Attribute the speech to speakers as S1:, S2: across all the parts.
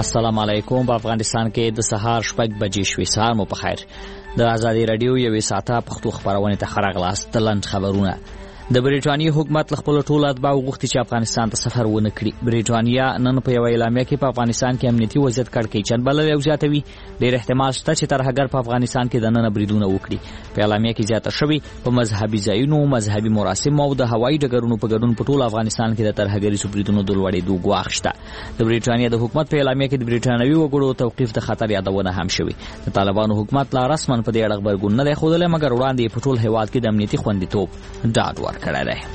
S1: السلام علیکم. په افغانستان کې د سهار 6 بجې شوې. سهار مو په خیر. د ازادي رادیو یوې ساعته پښتو خبرونه ته خراغلاست. تلند خبرونه. د بریټانیا حکومت خپل ټول اتباع غوښتي چې افغانستان ته سفر ونه کړي. بریټانیا نن په یو اعلامیه کې په افغانستان کې امنیتي وضعیت کړکېچن بلل او زیاتوي. ډېر احتمال شته چې ترهګر په افغانستان کې د نن بریدونه وکړي. په اعلامیه کې زیاته شوی په مذهبي ځایونو، مذهبي مراسم او د هوایي ډګرونو په ګډون په ټول افغانستان کې د ترهګري بریدونو د لوړېدو ګواښ شته. د بریټانیا د حکومت په اعلامیه کې د بریټانوي وګړو توقیف د خطر یادونه هم شوی. د طالبانو حکومت لا رسما په دې اړه خبرګون نه دی ښودلی، مګر وړاندې په ټول هیواد کې د امنیتي خوندیتوب ډاډ ورکړی دی.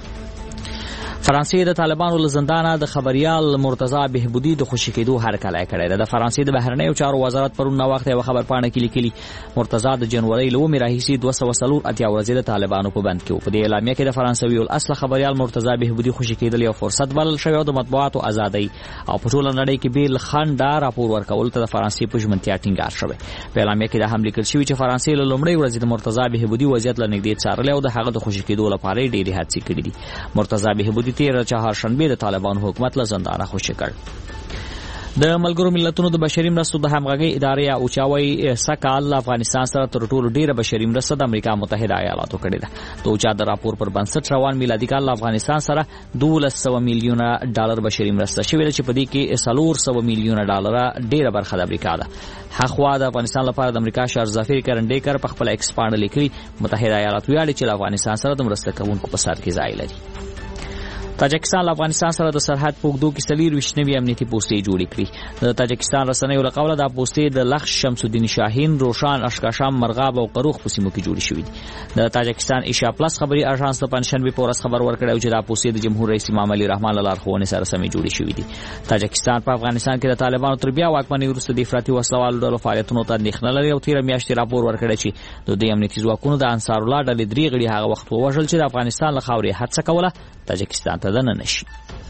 S1: فرانسې د طالبانو له زندانه د خبريال مرتضی بهبودي د خوشی کېدو هرکلی کړی دی. د فرانسې د بهرنیو چارو وزارت پرون وخت یو خبر پاڼه کې لیکلي مرتضی د جنوري له 1 راهیسې 240 ورځې د طالبانو په بند کې و. په دې اعلامیه کې د فرانسوي الاصل خبريال مرتضی بهبودي خوشی کېدل یو فرصت بلل شوی او د مطبوعاتو ازادۍ او په ټوله نړۍ کې بیل خنډه راپور ورکول ته د فرانسې په ژمنتیا ټینګار شوی. په اعلامیه کې د هم لیکل شوی چې فرانسې له لومړۍ ورځې د مرتضی بهبودي وضعیت له نږدې څارلی او د هغه د خوشی کېدو لپاره ډېرې هڅې کړې دي. مرتضی بهبودي تیر چهارشنبه د طالبانو حکومت له زندانه خوشی کړ. د ملګرو ملتونو د بشري مرستو د همغږي ادارې اوچاوي سکهال افغانستان سره تر ټولو ډیره بشري مرسته د امریکا متحده ایالاتو کړې ده. د اوچا د راپور پر بنسټ روان میلادي کال افغانستان سره 1200 میلیونه ډالر بشري مرسته شوې ده چې په دې کې 400 میلیونه ډالر ډیره برخه د امریکا ده. هغه د افغانستان لپاره د امریکا شهر ظفیر کرنډیکر په خپل ایکسپانډ لیکلي متحده ایالات ویلي چې افغانستان سره د مرسته کوونکو په سر کې ځای لري. تاجکستان له افغانستان سره د سرحد په اوږدو کې 24 امنیتي پوستې جوړې کړې. د تاجکستان رسنیو له قوله دا پوستې د لخش، شمس الدین شاهین، روشان، اشکاشام، مرغاب او قروخ په سیمو کې جوړې شوې دي. د تاجکستان ایشیا پلس خبري اژانس د پنځشنبه په ورځ خبر ورکړی چې دا پوستې د جمهور رئیس امام علي رحمان له لارښوونې سره سمې جوړې شوې دي. تاجکستان په افغانستان کې د طالبانو تر بیا واکمنۍ وروسته د افراطي وسلوالو ډلو فعالیتونو ته اندېښنه لري او تېره میاشت راپور ورکړی چې د دې امنیتي ځواکونو د انصار الله ډلې 3 غړي هغه وخت ووژل چې د افغانستان له خاورې هڅه کوله تاجکستان ته دننه شي.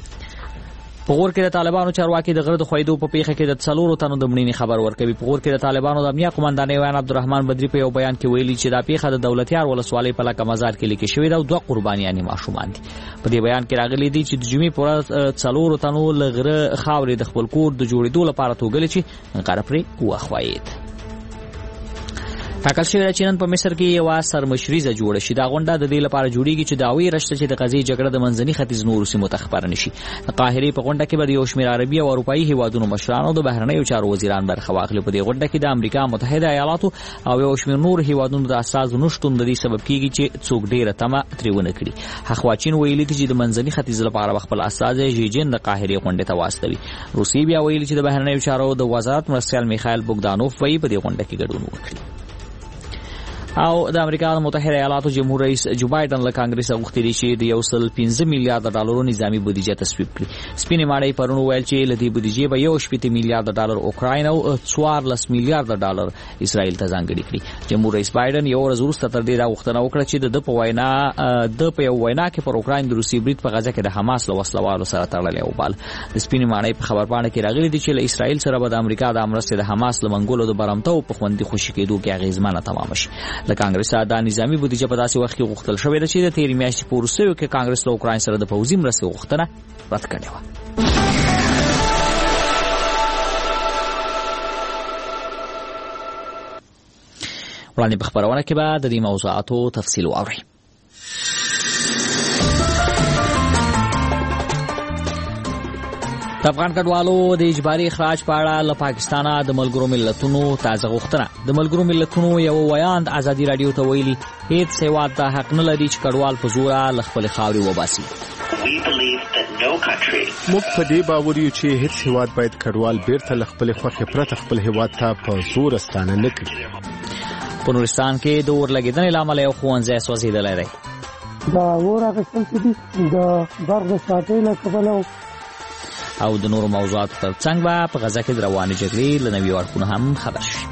S1: په غور کې د طالبانو چارواکي د غره د خویدو په پیښه کې د 4 تنو د مړینې خبر ورکوي. په غور کې د طالبانو د امنیه قومندان ایوان عبدالرحمن بدری په یو بیان کې ویلي چې دا پیښه د دولتیار ولسوالۍ په لکه مزار کې لیکل شوې ده او 2 قربانیان ماشومان دي. په دې بیان کې راغلي دي چې د جمعې پر 4 تنو له غره خاورې د خپل کور د جوړېدو لپاره توګل چې غره پرې واخوایید. ټاکل شوی چې نن په مصر کې یو سرمشریزه جوړه شي. دا غونډه د دې لپاره جوړیږي چې داوی رشته چې د غزې جګړه د منځني ختیځ نورو سیمو ته خبر نشي. د قاهرې په غونډه کې به یو شمېر عربي او اروپایي هیوادونو مشران او د بهرنیو چارو وزیران برخه واخلي. په دې غونډه کې د امریکا متحده ایالاتو او یو شمېر نور هیوادونو د اساسو نشټون د دې سبب کیږي چې څوک ډیره تمه تریونه کړي. حخواچین ویلي چې د منځني ختیځ لپاره خپل اساس ژیجن د قاهرې غونډه ته واستوي. روسي بیا ویلي چې د بهرنیو چارو د وزارت مرستیال میخائیل بوګدانوف په دې غونډه کې ګډون وکړي. او د امریکا متحده ایالاتو جمهور رئیس جو بایدن له کانګرس غوښتي دي چې د 1.5 میلیارډ ډالرو نظامی بودیجه تصویب کړي. سپینې ماڼۍ پرون ویل چې له دې بودیجې به 1.8 میلیارډ ډالر اوکراین او 14 میلیارډ ډالر اسرائیل ته ځانګړي کړي. جمهور رئیس بایدن یو ورځ وروسته تر دې راغوښتنه وکړه چې د په وینا کې پر اوکراین د روسي برید په غزه کې د حماس له وسلوالو سره تړلې او بال. د سپینې ماڼۍ په خبرپاڼه کې راغلي دي چې له اسرائیل سره به د امریکا د امرسته د حماس له منګولو د برمتو په خوندي خوشی کېدو کې اغیزمنه تمام شي. د کانګرس د نظامی بودیجه په داسې وخت کې غوښتل شوې ده چې د تیر میاشتې په وروستیو کې کانګرس له اوکراین سره د پوځي مرستې غوښتنه رد کړې وه. وړاندې په خبرونه کې به د دې موضوعاتو تفصیل واورئ. د افغان کډوالو د اجباري اخراج په اړه له پاکستانه د ملګرو ملتونو تازه غوښتنه. د ملګرو ملتونو یو ویاند ازادي رادیو ته ویلي هیڅ هیواد ته حق نه لري چې کډوال په زوره له خپلې خاورې وباسي.
S2: موږ په دې باور یو چې هیڅ هیواد باید کډوال بیرته له خپلې خوښې پرته خپل هیواد ته په زور ستانه نه کړي.
S1: په نورستان کې د اور لګېدنې له امله یو ښوونځی سوځېدلی دی.
S3: دا اور اخیستل چې دي د برق د ساټۍ له کبله
S1: او د نورو موضوعاتو تر څنګ به په غزه کې د روانې جګړې له نویو اړخونو هم خبر شي.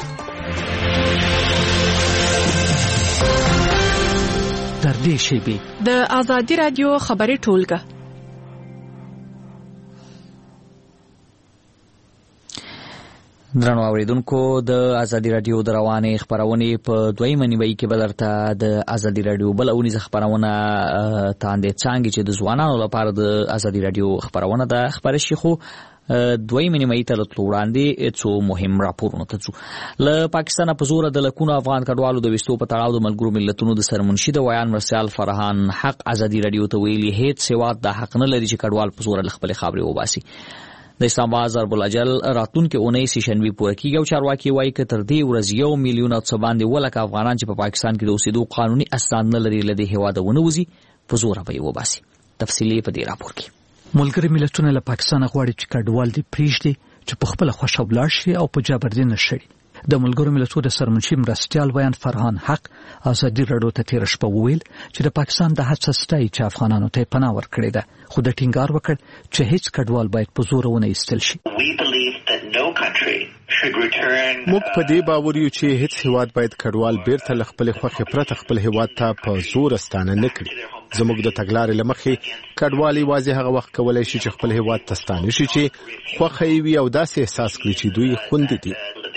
S4: تر دې شیبې د ازادي رادیو خبري ټولګه.
S1: درنو اوریدونکو د ازادي رادیو د روانې خبرونه په دویمه نیمه کې بدرته د ازادي رادیو بل اونیز خبرونه تاندې څنګه چې د ځوانانو لپاره د ازادي رادیو خبرونه د خبر شي خو دوی نیمایي ته تلو وړاندې څو مهم راپورونه ته ځو. له پاکستانه په زور د لکونو افغان کډوالو د وستو په تړاو د ملګرو ملتونو د سرمنشي د ویان مرسیال فرحان حق ازادي رادیو ته ویلي هیڅ هیواد د حق نه لري چې کډوال په زور خپل خاورې وباسي. د اسلام آباد ضرب الاجل راتلونکي اونۍ سیشنوي پوره کیږي او چارواکي وایي که تر دې ورځې 1 میلیون او څه باندې ولکه افغانان چې په پاکستان کې د اوسېدو قانوني اسناد نه لري له دې هیواده ونه وځي په زوره به یې وباسي. تفصیلي په دې راپور کې.
S5: ملګري ملتونه له پاکستان غواړي چې کډوال دې پریږدي چې په خپل خوښه ولاړ شي او په جبر دې نشړي. د ملګرو ملتونو د سرمنشي مرستیال ویان فرحان حق ازادي رادیو ته تیر شپه ویل چې د پاکستان د هڅه ستای چې افغانانو ته پناه ورکړي ده خو د ټینګار وکړ چې هیڅ کډوال باید په زور ونه ایستل شي.
S2: موږ په دې باور یو چې هیڅ هیواد باید کډوال بیرته له خپل خوښې پرته خپل هیواد ته په زور ستانه نه کړي. زموږ د تګلارې له مخې کډوال یوازې هغه وخت کولای شي چې خپل هیواد ته ستانه شي چې خوښه یې وي او داسې احساس کړي چې دوی خوندي دي.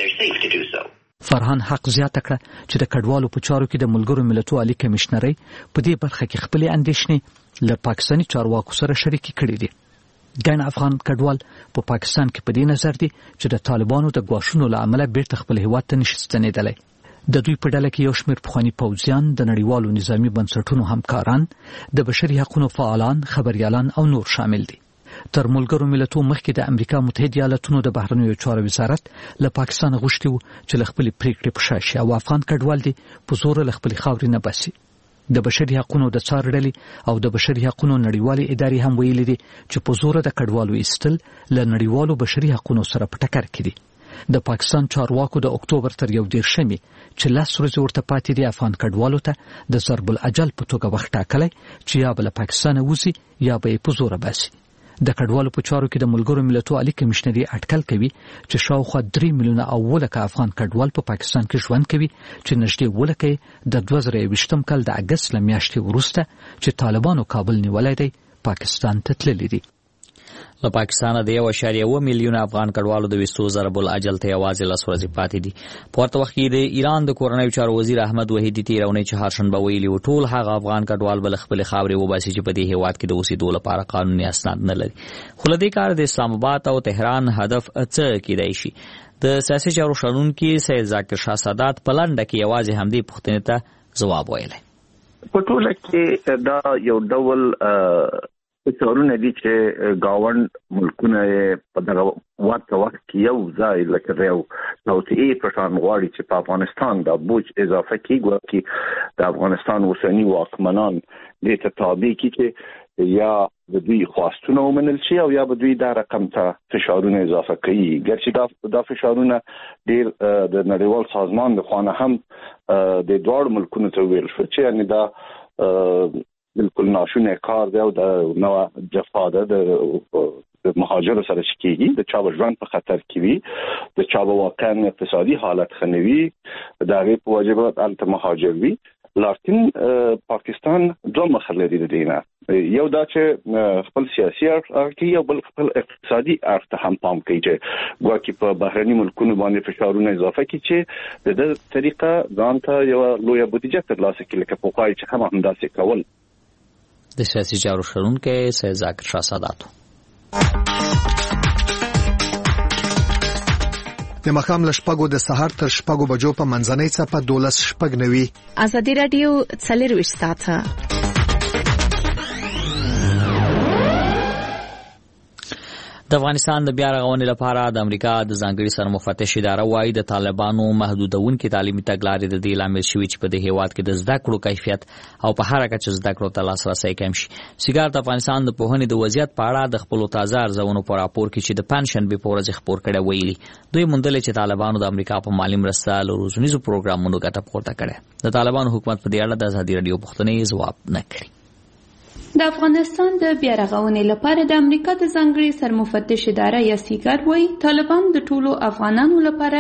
S5: فرحان حق زیاته کړه چې د کډوالو په چارو کې د ملګرو ملتونو عالی کمشنري په دې برخه کې خپل اندېښنې له پاکستاني چارواکو سره شریکې کړې دي. ګڼ افغان کډوال په پاکستان کې په دې نظر دي چې د طالبانو د ګواښونو له امله بیرته خپل هیواد ته نشي ستنېدلی. د دوی په ډله کې یو شمېر پخواني پوځیان، د نړیوالو نظامي بنسټونو همکاران، د بشري حقوقو فعالان، خبريالان او نور شامل دي. تر ملګرو ملتونو مخکې د امریکا متحده ایالاتونو د بهرنیو چارو وزارت له پاکستان غوښتي وو چې له خپل پریکړې په شا شي او افغان کډوال دي په زور له خپل خاورې نه باسي. د بشري حقوقو د څار ډلې او د بشري حقوقو نړیوالې ادارې هم ویلي دي چې په زور د کډوالو ایستل له نړیوالو بشري حقوقو سره په ټکر کې دي. د پاکستان چارواکو د اکتوبر تر 11 چې 10 ورځې ورته پاتې دي افغان کډوالو ته د ضرب الاجل په توګه وخت ټاکلی چې یا به له پاکستان وځي یا به یې په زور باسي. د کډوالو په چارو کې د ملګرو ملتونو عالی کمشنري اټکل کوي چې شاوخوا 3 میلیونه او ولکه افغان کډوال په پاکستان کې ژوند کوي چې نږدې ولکه د 2020 کال د اگست له میاشتې وروسته چې طالبانو کابل نیولای دی پاکستان ته تللي دي.
S1: له پاکستانه د 1.1 میلیون افغان کډوالو د وستو ضرب الاجل ته یوازې 10 ورځې پاتې دي. په ورته وخت کې د ایران د کورنیو چارو وزیر احمد وحیدي تیرونی چهارشنبه ویلي و ټول هغه افغان کډوال بل خپل خاورې وباسي چې په دې هیواد کې د اوسېدو لپاره قانوني اسناد نه لري. خو له دې کار د اسلام آباد او تهران هدف څه کېدای شي؟ د سیاسي چارو شنونکي سید ذاکر شاه سادات په لنډه کې یوازې همدې پوښتنې ته ځواب ویلی.
S6: په ټوله کې دا یو ډول څورونه دي چې گاوند ملکونه په دغه وخت کې یو ځای لکه یو توسعه پروګرام غواړي چې په افغانستان د بوج اضافه کیږي چې د افغانستان اوسنی واکمنان دې ته تابع کړي چې یا د دوی خواستونه ومنل شي او یا به دوی دا رقم ته فشارونه اضافه کوي. ګرچې دا فشارونه ډېر د نړیوال سازمان د خوانه هم د دوړ ملکونو ته ویل شو چې یعنی دا بالکل ناشونه کار دی او د نو جفا ده د مهاجر سره شکیږي د چا ژوند په خطر کې وي د چا واقعا اقتصادي حالت خنوي دا غي په واجبات انت مهاجر وي. لکن پاکستان دوه مخله دي دینه یو دا چې خپل سیاسي اړخ او بل خپل اقتصادي اړخ ته هم پام کوي چې ګواکې په بهرني ملکونو باندې فشارونه اضافه کوي چې د طریقه ځان ته یو لوی بودیجه ترلاسه کړي لکه په پای چې هم داسې کول.
S1: د سیاسي چارو شنونکي سید ذاکر شاه سادات.
S7: د مخام لشپګو د سحر تر شپګو بجو په منځنۍ صفه 12:09
S4: ازادي رادیو 24 ساعته.
S1: د افغانستان د بیا رغونې لپاره د امریکا د ځانګړي سرمفتش اداره وايي د طالبانو محدودونکو تعلیمي تګلارې د دې لامل شوي چې په دې هیواد کې د زده کړو کیفیت او په هر کچه زده کړو ته لاسرسی کم شي. سیګار د افغانستان د پوهنې د وضعیت په اړه د خپل تازه ارزونو په راپور کې چې د پنځشنبه په ورځ خبر کړی ویلي دوی موندل چې طالبانو د امریکا په مالی مرسته له روزنیزو پروګرامونو ګټه پورته کړې. د طالبانو حکومت په دې اړه د ازادي رادیو پوښتنې ځواب نه کړی.
S8: د افغانستان د بیا رغونې لپاره د امریکا د ځانګړي سرمفتش اداره یا سیګار وايي طالبان د ټولو افغانانو لپاره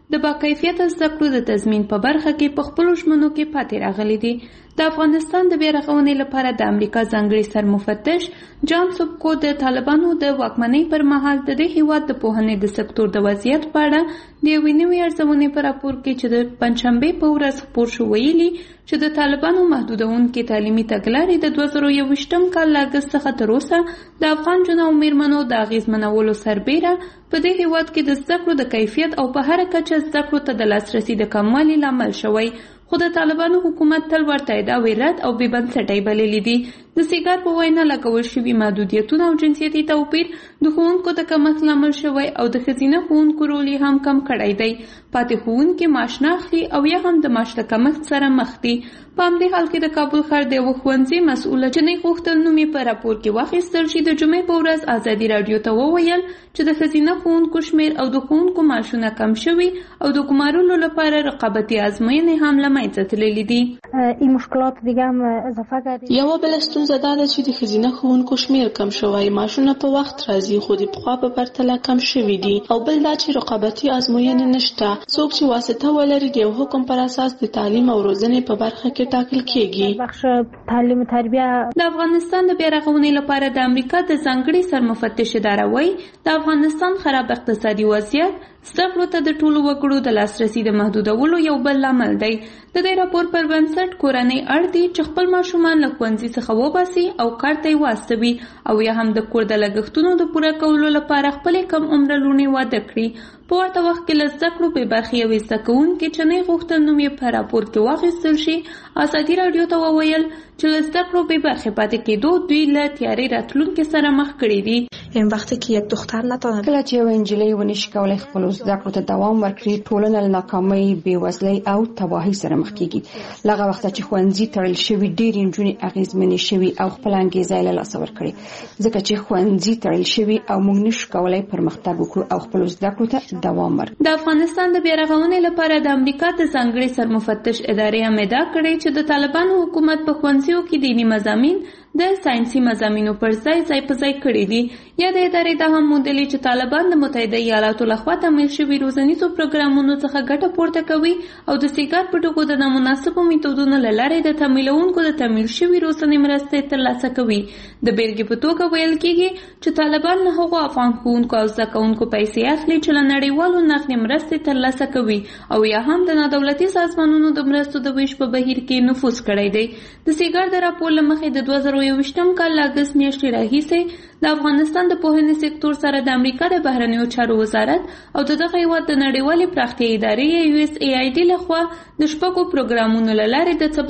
S8: د باکیفیته زده کړو د تضمین په برخه کې په خپلو ژمنو کې پاتې راغلي دي. د افغانستان د بیا رغونې لپاره د امریکا ځانګړي سرمفتش جان سوبکو د طالبانو د واکمنۍ پر مهال د دې هیواد د پوهنې د سکتور د وضعیت په اړه د یوې نوې ارزونې په راپور کې چې د پنجشنبې په ورځ خپور شو ویلي چې د طالبانو محدودونکي تعلیمي تګلارې د 2021م کال له اګست څخه تر اوسه د افغان جنو او میرمنو د اغیزمنولو سربیره په دې هیواد کې د زده کړو د کیفیت او په هر کچه زده کړو ته د لاسرسي د کموالي لامل شوی. خو د طالبانو حکومت تل ورته ادعاوې رد او بې بنسټۍ بللې دي. د سیګار په وینا لګول شوي محدودیتونه او جنسیتي توپیر د ښوونکو د کمښت لامل شوی او د ښځینه ښوونکو رول یې هم کم کړی دی. پاتې ښوونکي معاش نه اخلي او یا هم د معاش د کمښت سره مخ دي. په همدې حال کې د کابل ښار د یوه ښوونځي مسؤله جنۍ غوښتل نوم یې په راپور کې واخیستل شي. د جمعې په ورځ ازادي راډیو ته وویل چې د ښځینه ښوونکو شمېر او د ښوونکو معاشونه کم شوي او د ګمارلو لپاره رقابتي ازموینې هم له منځه تللي دي.
S9: این مشکلات دیگه هم اضافه کردیم.
S10: یوه بله ستونزه دا ده چې د ښځینه ښوونکو شمېر کم شوی، معاشونه په وخت راځي خو د پخوا په پرتله کم شوي دي، او بل دا چې رقابتي ازموینې نشته. څوک چې واسطه ولري د یو حکم پر اساس د تعلیم او روزنې په برخه کې ټاکل کیږي.
S9: بخش تعلیم و تربیه
S8: د افغانستان د بیا رغونې لپاره د امریکا د ځانګړي سرمفتش اداره وایي د افغانستان خراب اقتصادي وضعیت زده کړو ته د ټولو وګړو د لاسرسي د محدودولو یو بل لامل دی. د دې راپور پر بنسټ کورنۍ اړ دي چې خپل ماشومان له ښوونځي څخه وباسي او کار ته یې واستوي او یا هم د کور د لګښتونو د پوره کولو لپاره خپلې کم عمره لوڼې واده کړي. په ورته وخت کې له زده کړو بې برخې یوې زده کوونکې چې نه غوښتل نوم یې په راپور کې واخیستل شي ازادي راډیو ته وویل چې له زده کړو بې برخې پاتې کېدو دوی له تیارې راتلونکي سره مخ کړي دي.
S11: این وقتی که یک دختر نتونه
S12: کله چې یو نجلۍ ونشي کولی خپل زده کړو ته دوام ورکړي، ټولنه له ناکامۍ، بېوزلۍ او تباهۍ سره مخ کېږي. له هغه وخته چې ښوونځي تړل شوي، ډېرې نجونې اغېزمنې شوي او خپل انګېزه یې له لاسه ورکړې، ځکه چې ښوونځي تړل شوي او موږ نشو کولی پرمختګ وکړو او خپل زده کړو ته دوام ورکړو.
S8: د افغانستان د بیا رغونې لپاره د امریکا د ځانګړي سرمفتش ادارې هم ادعا کړې چې د طالبانو حکومت په ښوونځیو کې دیني مضامین د ساینسي مضامینو پر ځای په ځای کړي دي. یا د ادارې دا هم موندلي چې طالبان د متحده ایالاتو لخوا تمویل شوي روزنیزو پروګرامونو څخه ګټه پورته کوي او د سیګار په ټکو د نامناسبو میتودونو له لارې د تمویلونکو د تمویل شوي روزنې مرستې ترلاسه کوي. د بیلګې په توګه ویل کېږي چې طالبان له هغو افغان ښوونکو او زده کوونکو پیسې اخلي چې له نړیوالو نقدي مرستې ترلاسه کوي او یا هم د نادولتي سازمانونو د مرستو د ویش په بهیر کې نفوذ کړی دی. د سیګار د راپور له مخې د 2021م کال له اګست میاشتې راهیسې د افغانستان د پوهنې سکتور سره د امریکا د بهرنیو چارو وزارت او د دغه هیواد د نړیوالې پراختیا ادارې USAID لخوا د شپږو پروګرامونو له لارې د څه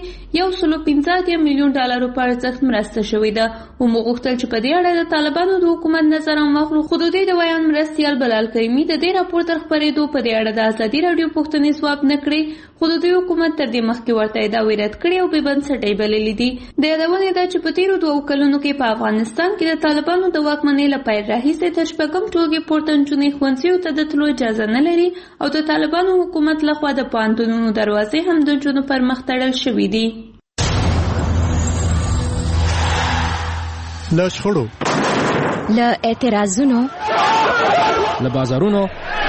S8: باندې $115 میلیون په ارزښت مرسته شوې ده. ومو غوښتل چې په دې اړه د طالبانو د حکومت نظر هم واخلو. خو د دوی د ویان مرستیال بلال کریمي د دې راپور تر خپرېدو په دې اړه د ازادي راډیو پوښتنې ځواب نه کړې، خو د دوی حکومت تر دې مخکې ورته ادعاوې رد کړې او بې بنسټۍ بللې دي. د یادونې ده چې په تېرو 2 کلونو کې په افغانستان کې د طالبانو د واکمنۍ له پیل راهیسې تر شپږم ټولګې پورته نجونې ښوونځیو ته د تلو اجازه نه لري او د طالبانو حکومت لخوا د پوهنتونونو دروازې هم د نجونو پر مخ تړل شوي دي.
S2: له شخړو،
S13: له اعتراضونو،
S14: له بازارونو،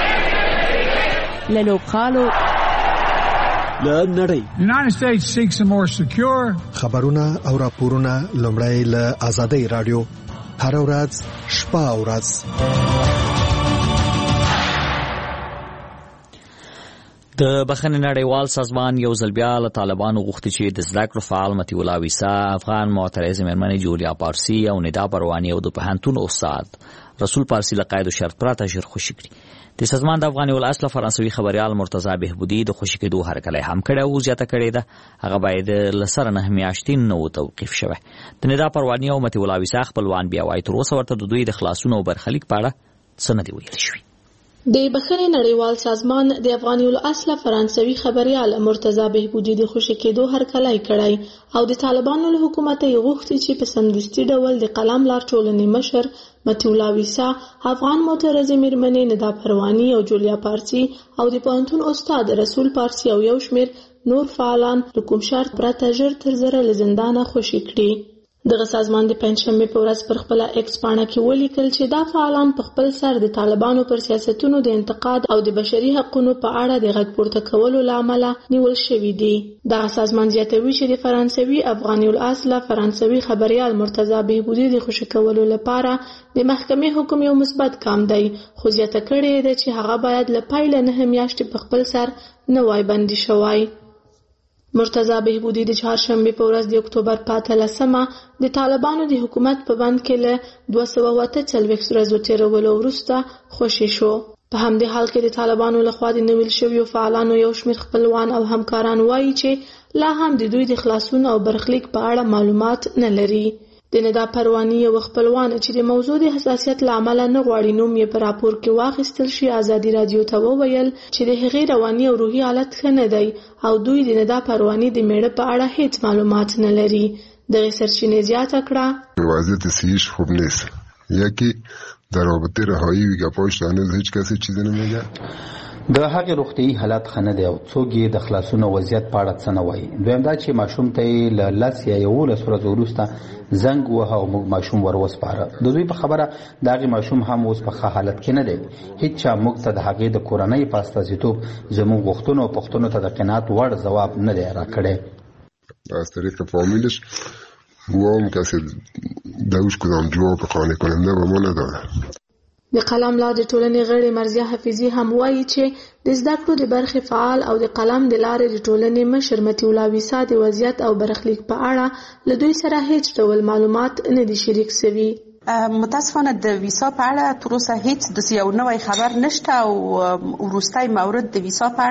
S13: له لوبغالو،
S14: له نړۍ.
S15: United States seeks a more secure.
S7: خبرونه او راپورونه لومړی له آزادۍ راډیو هر ورځ شپه او ورځ.
S1: د بخښنې نړیوال سازمان یو ځل بیا له طالبانو غوښتي چې د زده کړو فعال مطیع الله ویسا، افغان معترضه مېرمنې جولیا پارسي او ندا پرواني او د پوهنتون استاد رسول پارسي له قید و شرط پرته ژر خوشي کړي. د سازمان د افغاني الاصله فرانسوي خبريال مرتضی بهبودي د خوشي کېدو هرکلی هم کړی او زیاته کړې ده هغه باید له سره 9 میاشتې نه و توقیف شوی. د ندا پرواني او مطیع الله ویسا خپلوان بیا وایي تر اوسه ورته د دوی د خلاصون او برخلیک په اړه څه نه دي ویل شوي.
S10: د بخښنې نړیوال سازمان د افغاني الاصله فرانسوي خبريال مرتضی بهبودي د خوشي کېدو هرکلی کړی او د طالبانو له حکومت یې غوښتي چې په سمدستي ډول د قلم لار ټولنې مشر مطیع الله ویسا، افغان معترضه مېرمنې ندا پرواني او جولیا پارسي او د پوهنتون استاد رسول پارسي او یو شمېر نور فعالان له کوم شرط پرته ژر تر ژره له زندانه خوشي کړي. دغه سازمان د پنځشنبه په ورځ پر خپل ایکس پاڼه کې ولیکل چې دا فعالان په خپل سر د طالبانو پر سیاستونو د انتقاد او د بشري حقوقو په اړه د غږ پورته کولو لامل نیول شوی دی. دغه سازمان زیاتوي چې د فرانسوي افغاني الاصل فرانسوي خبريال مرتضی بهبودي د خوشی کولو لپاره د محکمې حکم یو مثبت ګام دی، خو زیاته کړې ده چې هغه باید له پیل نه میاشتې په خپل سر نه وای بندي شوی. مرتضی بهبودي د چهارشنبه په ورځ د اکتوبر 15 د طالبانو د حکومت په بند کې له 248 ورځو تیرولو وروسته خوشی شو. په همدې حال کې د طالبانو لخوا د نویل شویو فعالانو یو شمېر خپلوان او همکاران وایي چې لا هم د دوی د خلاصون او برخلیک په اړه معلومات نه لري. د ندا پروانی یو خپلوان چې د موضوع د حساسیت لامل نه غواړي نوم یې په راپور کې واخیستل شي ازادي رادیو ته وویل چې د هغې رواني او روحي حالت ښه نه دی او دوی د ندا پروانی د میړه په اړه هیڅ معلومات نه لري. دغه سرچینې زیاته کړه
S16: وضعیت صحیح خوب نیست، یکی در رابطه رهایی گپاش هنوز هیچ کسی چیزی نمیگه.
S17: د هغې روغتیايي حالت ښه نه دی او څوک یې د خلاصون وضعیت په اړه څه نه وایي. دویم دا چې ماشوم ته یې له 10 یا 11 ورځو وروسته زنګ ووهه او موږ ماشوم ور وسپاره. د دوی په خبره د هغې ماشوم هم اوس په ښه حالت کې نه دی. هیڅ چا موږ ته د هغې د کورنۍ په استازیتوب زموږ غوښتنو او پوښتنو ته د قناعت وړ ځواب نه دی راکړی.
S16: از طریق فامیلش او هم کسی دوش کدام جواب قانع کننده به ما نداره.
S10: د قلم لا د ټولنې غړي مرزیه حفیظي هم وایي چې د زده کړو د برخې فعال او د قلم د لارې د ټولنې مشر متي الله ویسا د وضعیت او برخلیک په اړه له دوی سره هیڅ ډول معلومات نه دي شریک شوي.
S18: متاسفانه د ویسا په اړه تر اوسه هیڅ د یو نوی خبر نشته او وروستی مورد د ویسا په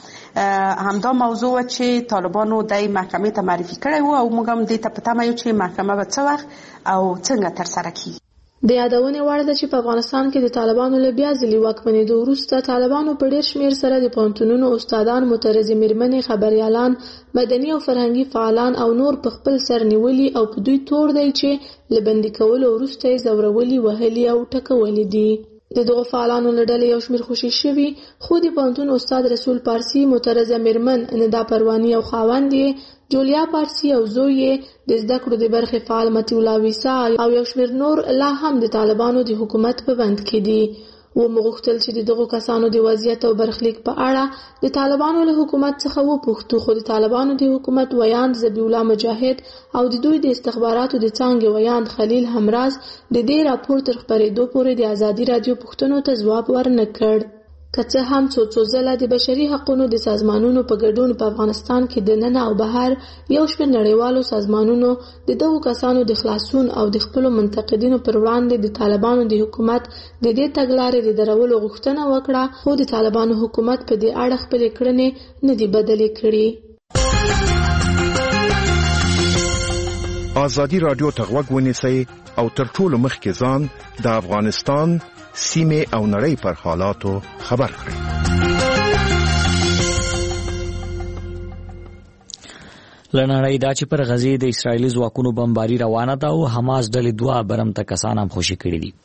S18: اړه همدا موضوع چې طالبانو د محکمې ته معرفي کړی و او موږ هم دې ته په تمه یو چې محکمه به څه وخت او څنګه ترسره کیږي.
S10: د یادونې وړ ده چې په افغانستان کې د طالبانو له بیا ځلي واکمنېدو وروسته طالبانو په ډېر شمېر سره د پوهنتونونو استادان، معترضې مېرمنې، خبریالان، مدني او فرهنګي فعالان او نور په خپل سر نیولي او په دوی تور دی چې له بندي کولو وروسته یې ځورولي، وهلي او ټکولي دي. د دغو فعالانو له ډلې یو شمېر خوشي شوي خو د پوهنتون استاد رسول پارسي، معترضه مېرمن ندا پرواني او خاوند یې جولیا پارسي او زوی یې د زده کړو د برخې فعال متي الله ویسا او یو شمېر نور لا هم د طالبانو د حکومت په بند کې دي. ومو غوښتل چې د دغو کسانو د وضعیت او برخلیک په اړه د طالبانو له حکومت څخه وپوښتو، خو د طالبانو د حکومت ویاند ذبیح الله مجاهد او د دوی د استخباراتو د څانګې ویاند خلیل همراز د دې راپور تر خپرېدو پورې د ازادي رادیو پوښتنو ته ځواب ورنه کړ. که څه هم څو ځله د بشري حقوقو د سازمانونو په ګډون په افغانستان کې د نن او بهر یو شمېر نړیوالو سازمانونو د دغو کسانو د خلاصون او د خپلو منتقدینو پر وړاندې د طالبانو د حکومت د دې تګلارې د درولو غوښتنه وکړه، خو د طالبانو حکومت په دې اړه خپلې کړنې نه دي بدلې کړې.
S19: ازادي رادیو ته غوږ ونیسئ او تر ټولو مخکې ځان د افغانستان سیمه او نړۍ پر حالاتو خبر کړئ.
S1: لنړۍ دا چې پر غزې د اسرایلی ځواکونو بمباري روانه ده او حماس ډلې 2 برمته کسان هم خوشي کړي دي.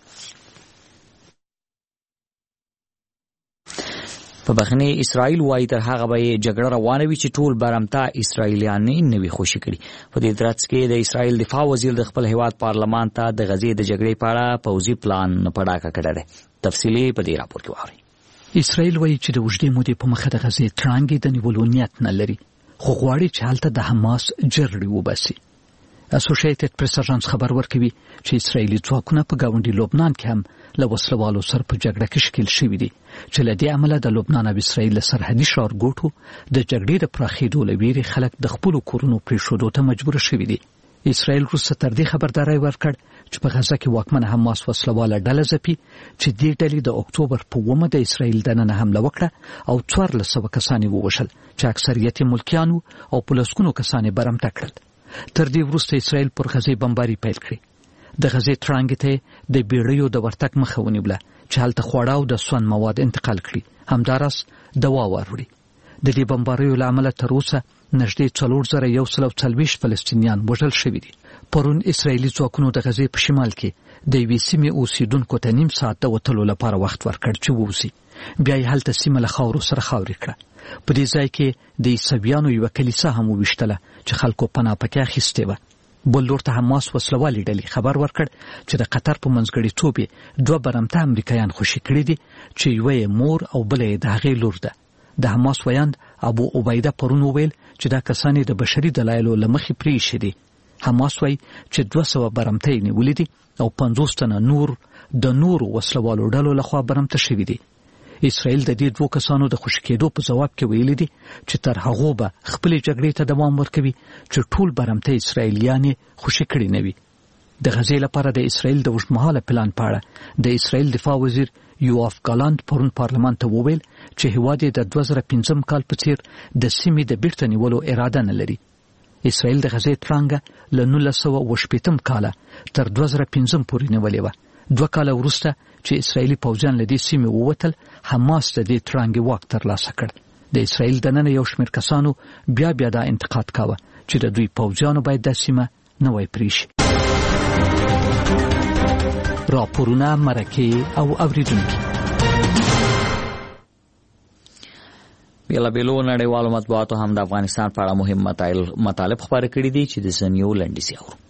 S1: په بخنه اسرائیل وايي تر هغه به جګړه روانه وي چې ټول برمته اسرایلیان نه وي خوشي کړي. په دې ترڅ کې د اسرائیل دفاع وزیر د خپل هیواد پارلمان ته د غزې د جګړې په اړه پوځي پلان پډاکه کړی دی. تفصیلي په دې راپور کې واورئ.
S5: اسرائیل وايي چې د وژدې مودې په مخه د غزې ترانګې د نیولو نیت نه لري، خو غواړي چې هلته د حماس جرړې وباسي. اسوسییټډ پریس اژانس خبر ورکوي چې اسرایلی ځواکونه په گاونډي لبنان کې هم له وسلوالو سره په جګړه کې ښکیل شوي دي چې له دې امله د لبنان او اسرایل سرحدي ښارګوټو د جګړې د پراخېدو له ویرې خلک د خپلو کورونو پرېښودو ته مجبور شوي دي. اسرائیل وروسته تر دې خبرداری ورکړ چې په غزه کې واکمنه حماس وسلواله ډله ځپي چې دې ډلې د اکتوبر په 1 د اسرائیل دننه حمله وکړه او 1400 کسان ووژل چې اکثریت ملکیانو او پولیسونو کسان برمته کړل. تر دې وروسته اسرائیل پر غزې بمباري پیل کړې. د غزې ترانګې ته د بیړیو د ورتګ مخه ونیوله چې هلته خواړه او د سون مواد انتقال کړي، همداراس دوا واروړي. د دې بمباریو له امله تر اوسه نږدې 4140 فلسطینیان وژل شوي دي. پرون اسرائیلي ځواکونو د غزې په شمال کې د یوې سیمې اوسیدونکو ته نیم ساعت د وتلو لپاره وخت ورکړ چې ووځي. بیا یې هلته سیمه له خاورو سره خاورې کړه. په دې ځای کې د عیسویانو یوه کلیسا هم وویشتله چې خلکو پناه پکې اخیستې وه. بل لور ته حماس وسلوالې ډلې خبر ورکړ چې د قطر په منځګړیتوب 2 برمته امریکایان خوشي کړي دي چې یوه مور او بلې د هغې لور ده. د حماس ویاند ابو عبیده پرون وویل چې دا کسان د بشري دلایلو له مخې پریښي دي. حماس وایي چې 200 برمته یې نیولي دي او 50 تنه نور د نورو وسلوالو ډلو لخوا برمته شوي دي. اسرائیل د دې 2 کسانو د خوشي کېدو په جواب کې ویلي دي چې تر هغه به خپل جګړې ته دوام ورکوي چې ټول برمته اسرائیلیان خوشي کړي نه وي. د غزې لپاره د اسرائیل د اوږدمهاله پلان په اړه د اسرائیل دفاع وزیر یوآف ګالاند پرون پارلمان ته وویل چې هیواد د 2015 کال په څیر د سیمې د بیرته نیولو اراده نه لري. اسرائیل د غزې ترانګه له 1918 کال تر 2015 پورې نیولې وه. 2 کال وروسته چې اسرائیلي پوځیان له دې سیمې ووتل، حماس د دې ترانګې واک ترلاسه کړ. د اسرائیل دننه یو شمېر کسانو بیا دا انتقاد کاوه چې د دوی پوځیانو باید د سیمه نه وای پریښي. راپورونه، مرکې او اوریدونکي.
S1: بیلابیلو نړیوالو مطبوعاتو هم د افغانستان په اړه مهم مطالب خپاره کړي دي چې د سنیو لنډیسي اورو.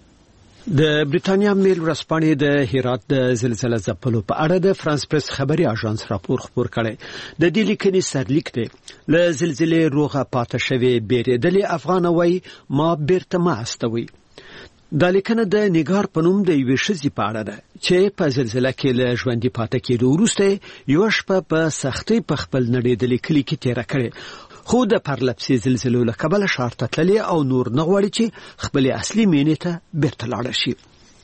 S20: د بریتانیا میل ورځپاڼې د هرات د زلزلې ځپلو په اړه د فرانس پریس خبري اژانس راپور خپور کړي. د دې لیکنې سرلیک دی: له زلزلې روغه پاتې شوی بیرېدلې افغان وای ما بیرته ما استوي. دا لیکنه د نګار په نوم د یوې ښځې په اړه ده چې په زلزلې کې له ژوندۍ پاتې کېدو وروسته یو شپه په سختۍ په خپل نړېدلې کلي کې تېره کړې، خو د پرلپسې زلزلو له کبله ښار ته تللې او نور نه غواړي چې خپلې اصلي مینې ته بیرته لاړه شي.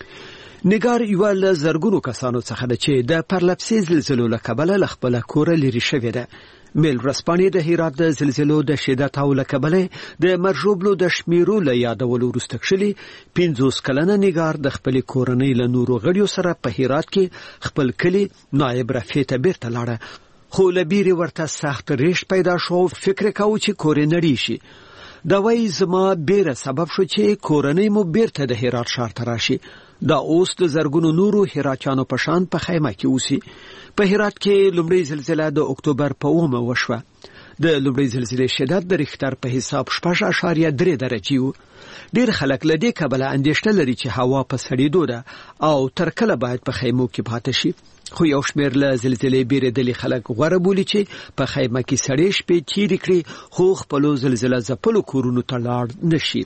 S20: نګار یوه له زرګونو کسانو څخه ده چې د پرلپسې زلزلو له کبله له خپله کوره لرې شوې ده. میل ورځپاڼې د هرات د زلزلو د شدت او له کبله د مرژوبلو د شمیرو له یادولو وروسته کښلي 50 کلنه نګار د خپلې کورنۍ له نورو غړیو سره په هرات کې خپل کلي نایب رفیع ته بیرته لاړه، خو له بیرې ورته سخت ریش پیدا شو. فکر کاوه چې کورې نړی شي. دا وایي زما بیره سبب شو چې کورنۍ مو بیرته د هرات ښار ته راشي. دا اوس د زرګونو نورو هراچانو په شان په خیمه کې اوسي. په هرات کې لومړی زلزله د اکتوبر په 9 وشوه. د لومړی زلزلې شدت د ریختر په حساب 6.3 درجې و. ډیر خلک له دې کبله اندېښنه لري چې هوا په سړېدو ده او تر کله باید په خیمو کې پاتې شي. خو یو شمېر له زلزلې بیرېدلي خلک غوره بولي چې په خیمه کې سړې شپې تېرې کړي خو خپلو زلزله ځپلو کورونو ته لاړ نشي.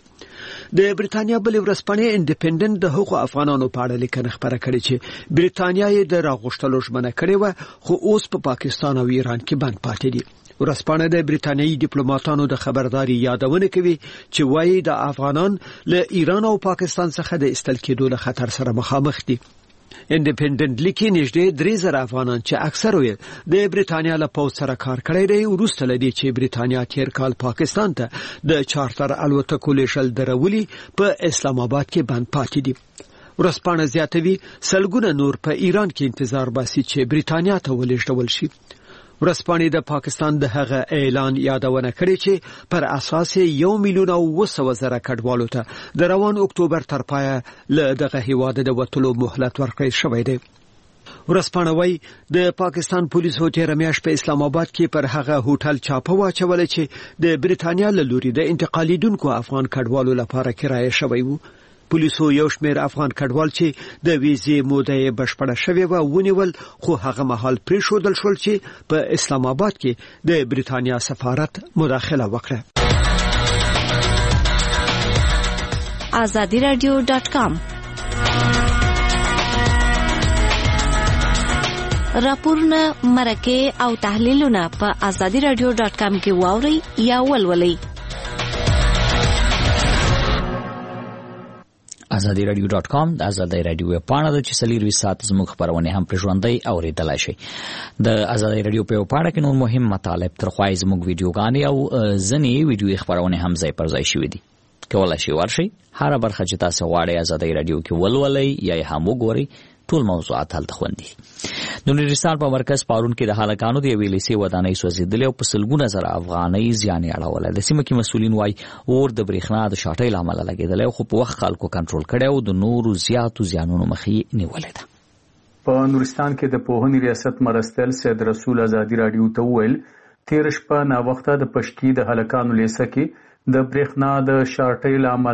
S20: د بریتانیا بلې ورځپاڼې انډیپندنت د هغو افغانانو په اړه لیکنه خپره کړې چې بریتانیا یې د راغوښتلو ژمنه کړې وه خو اوس په پاکستان او ایران کې بند پاتې دي. ورځپاڼه د بریتانیایي ډیپلوماټانو د خبرداري یادونه کوي چې وایي د افغانان له ایران او پاکستان څخه د ایستل کېدو له خطر سره مخامخ دي. انډیپندنت لیکي نږدې 3000 افغانان چې اکثر یې د بریتانیا له پوځ سره کار کړی دی وروسته له دې چې بریتانیا تیر کال پاکستان ته د چارټر الوتکو لیږل درولي په اسلام آباد کې بند پاتې دي. ورځپاڼه زیاتوي سلګونه نور په ایران کې انتظار باسي چې بریتانیا ته ولېږدول شي. ورځپاڼې د پاکستان د هغه اعلان یادونه کړې چې پر اساس 1,200,000 کډوالو ته د روان اکتوبر تر پایه له دغه هیواد د وټلو مهلت ورکړی شوی دی. ورځپاڼه وايي د پاکستان پولیسو تیر میاشت په اسلام آباد کې پر هغه هوټل چاپه واچول چې د بریتانیا له لوري د انتقالیدونکو افغان کډوالو لپاره کرایه شوی وو. پولیسو یو شمېر افغان کډوال چې د ویزې موده یې بشپړه شوې وه ونیول، خو هغه مهال پرېښودل شول چې په اسلام آباد کې د بریتانیا سفارت مداخله وکړه.
S21: azadiradio.com راپورونه، مرکې او تحلیلونه په azadiradio.com کې واورئ یا ولولئ.
S1: azadiradio.com د ازادي رادیو پاڼه د 24 ساعت زموږ خبرونه هم پر ژوندۍ اوریدلای شي. د ازادي رادیو په پاڼه کې نور مهم مطالب تر خوای زموږ ویډیوګانې او ځنې ویډیو خبرونه هم ځای پر ځای شوې دي. کولای شي ورشي هر برخه چې تاسو غواړئ ازادي رادیو کې ولولئ یا هم وګورئ. ټول موضوعات هلته خوندي. د نورستان په مرکز پارون کې د هلاکانو د ویلېسي ودانۍ سوځېدلې او په سلګونه زره افغانۍ زیان اړوله. د سیمه کې مسولین وایي اور د برېښنا د شاټۍ له امله لګېدلی خو په وخت خلکو کنټرول کړی او د نورو زیاتو زیانونو مخې نیولې ده.
S22: په نورستان کې د پوهنې ریاست مرستیال سید رسول ازادي رادیو ته وویل تیر شپه ناوخته د پشتي د هلاکانو لیسه کې د برېښنا د شاټۍ له امله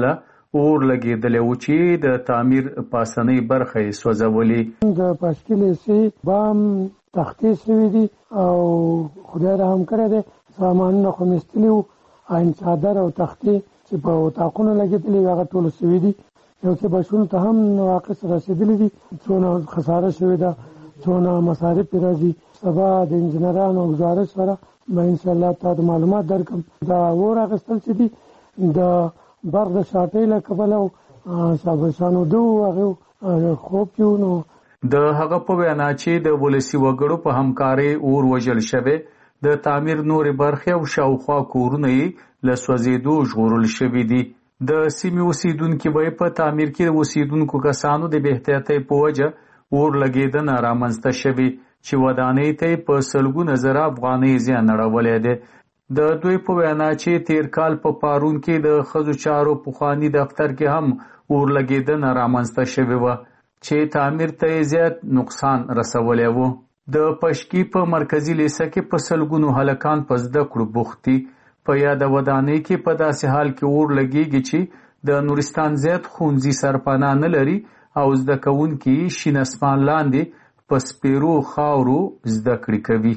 S22: اور لګېدلی و چې د تعمیر پاسنۍ برخه یې سوځولې.
S3: د پاشکلې سي بام تختې سوي دي او خدای رحم کړی دی سامانونه خو مستلي وو عین چادر او تختې چې په اتاقونو لګېدلي هغه ټول سوي دي. یو څه بچونو ته هم نواقص رسېدلي دي څونه خساره شوې ده څونه مصارف یې راځي. سبا د انجنیرانو گزارش سره به انشاءالله تا د معلومات درکم. دا اور اخیستل چې دي د برق د شاټۍ له کبله شابرشانو دو هغه خوب کې نو
S22: د هغه په وینا چې د ولسي وګړو په همکارۍ اور وژل شوی د تعمیر نورې برخې او شاوخوا کورونه یې له سوځېدو ژغورل شوي دي. د سیمې اوسیدونکي به په تعمیر کې د اوسیدونکو کسانو د بې احتیاطۍ په وجه اور لګېدنه رامنځته شوې چې ودانۍ ته په سلګونه زره افغانۍ زیان اړولی دی. د دوی په وینا چې تیر کال په پارون کې د ښځو چارو پخواني دفتر کې هم اور لګېدنه رامنځته شوې وه چې تعمیر ته زیات نقصان رسولی و. د پشکي په مرکزي لیسه کې په سلګونو هلکان په زده کړو بوخت دي. په یاده ودانۍ کې په داسې حال کې اور لګېږي چې د نورستان زیات ښوونځي سرپناه نه لري او زده کوونکي شین اسمان لاندې په سپیرو خاورو زده کړې کوي.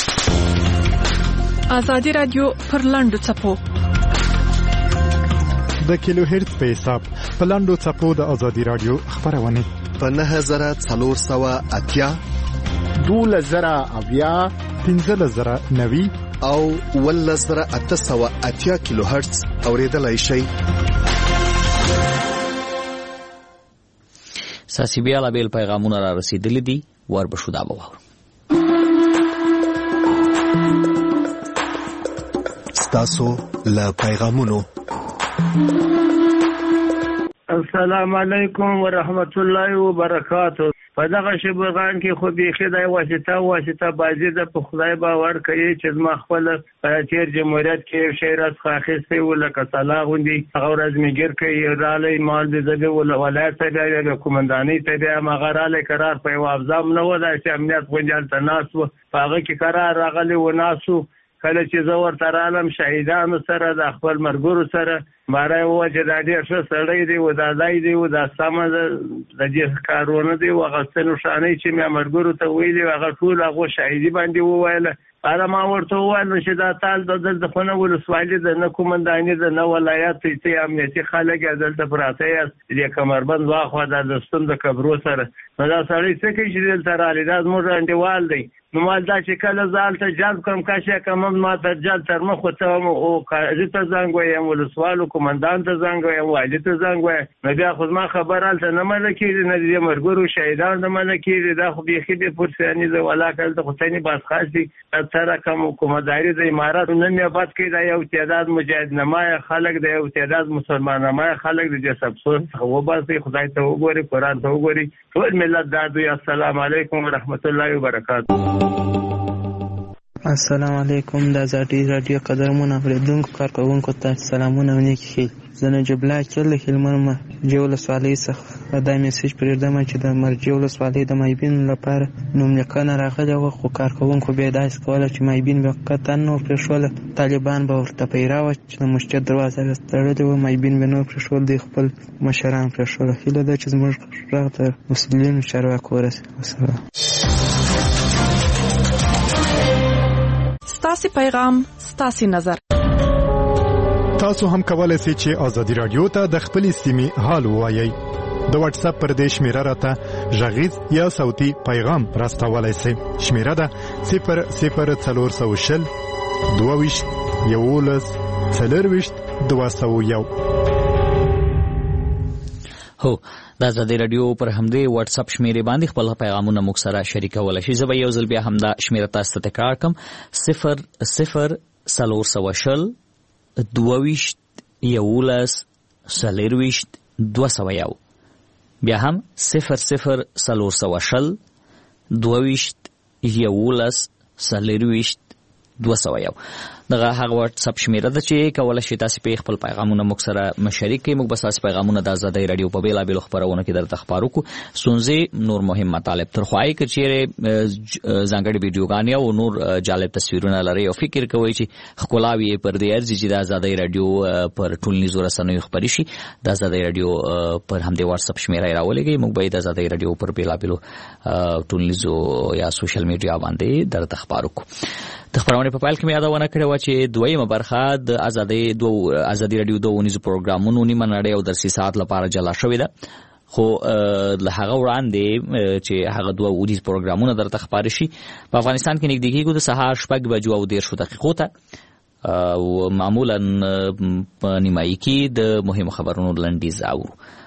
S4: ازادي رادیو پر لاندو چپو
S6: د کیلو هرتز په حساب په لاندو چپو د ازادي رادیو خبرونه
S7: په 9480
S6: 12000 15090
S7: او 11880 کیلو هرتز اوریدلای شئ.
S1: ساسي بیا لا بیل پیغامونه را رسیدلې دي وربشو دا وو.
S7: ستاسو له پیغامونو.
S23: السلام علیکم ورحمت الله وبرکاتہ. په دغه شبغان کې خو بیخي د واسطه بازي د په خدای باور کوي چې ما خپل تیر جمهوریت کې شی راز خاخسته ولکه صلاح غوندي هغه ورځ میګر کوي رالي مال د زده ولایت ته د کومنداني ته د مغراله قرار په وابزام نه ودا چې امنیت غونډل تناسو هغه کې قرار راغلی و ناسو کله چې زور تر عالم شهیدانو سره د خپل مرګورو سره ماره وجه د دې څه سړی دی و د دای دی و د سم د دې کارونه دی و غسنو شانې چې مې مرګورو ته ویلي هغه ټول هغه شهیدی باندې وویل. اره ما ورته وویل چې دا تال د خونه ولسوالۍ د نه کومنداني د نه ولایت ته امنیتي خلک دلته پراته د کمربند واخوا د ستون د کبرو سره دا سړی څه کوي چې دلته رالی دا زموږ انډیوال دی. نو مال دا چې کله زال ته جلب کم کاشه کم ما ته جلب تر مخ ته او قاضي ته زنګ وایم ولسوالو کومندان ته زنګ وایم والی ته زنګ وایم نو بیا خو ما خبرالته نه ملکی نه د مرګورو شهیدان نه ملکی دا خو بيخي د پرسیانی د ولاکل ته خصنی بس خاصي تر کوم کومداري د امارات نن یې بات کې دا یو تعداد مجاهد نمای خلک د یو تعداد مسلمان نمای خلک د جسبسو و بس خدای ته وګوري قران ته وګوري ټول ملت دا دوی. السلام علیکم ورحمت الله وبرکاتہ.
S24: السلام علیکم د ازادي رادیو قدرمن اوریدونکو کارکونکو ته سلامونه ونیکي. زه نجیب الله کله هلمند مرجع ولسوالۍ څخه دا میسج پرېږدم چې د مرجع ولسوالۍ د مایبین لپاره نوملیکنه راغلې وه خو کارکونکو بیا داسې کوله چې مایبین به قطعا نور پرېښوله طالبان به ورته پیرا وه چې د مسجد دروازه به تړلې وه مایبین به نور پرېښول دوی خپل مشران پرېښوله. هیله ده چې زموږ غږ د مسؤلینو چارواکو ورسېږي. والسلام.
S4: ستاسو پیغام ستاسو نظر.
S6: تاسو هم کولای شئ چې ازادي رادیو ته د خپلې سیمې حال ووایئ. د واتس اپ پر دې شمیره راته غږیز یا صوتي پیغام راستولای شئ. شمیره ده 00420 22 11 4 201.
S1: هو د ازادي رادیو پر همدې واتس اپ شمیرې باندې خپل پیغامونه موږ سره شریکولای شئ. زه به یو ځل بیا همدا شمیره تاسو ته تکرار کوم 00 420 22 11 4 بیا هم 00 420 22 11 4 201. دغه هغه واتس اپ شمیره ده چې کولای شئ تاسو په خپل پیغامونه موږ سره مشارک کړئ. موږ به تاسو پیغامونه د آزادۍ رادیو په بیلابېلو خبرونه کې درته خبرو کو سونځي نور مهم مطالب تر خوای کې چیرې ځانګړي ویډیوګانې او نور جالب تصویرونه لري او فکر کوئ چې خپلاوي پر دې ارزي چې د آزادۍ رادیو پر ټولنیزو رسنیو خبري شي. د آزادۍ رادیو پر همدې واتس اپ شمیره راولېږئ. موږ به د آزادۍ رادیو پر بیلابېلو ټولنیزو یا سوشل میډیا باندې درته خبرو کو. د خبرونه په پایل کې مې یادونه کړې و چې دویمه برخه د آزادۍ رادیو د ونیزو پروګرامونو نیمه نړۍ او درسي ساعت لپاره جلا شوې ده. خو له هغه وړاندې چې هغه دوه ونیز پروګرامونه درته خبرې شي په افغانستان کې نږدې کېږي د سهار 6:10 ته او معمولا په نیمایي کې د مهمو خبرونو لنډیز اورو.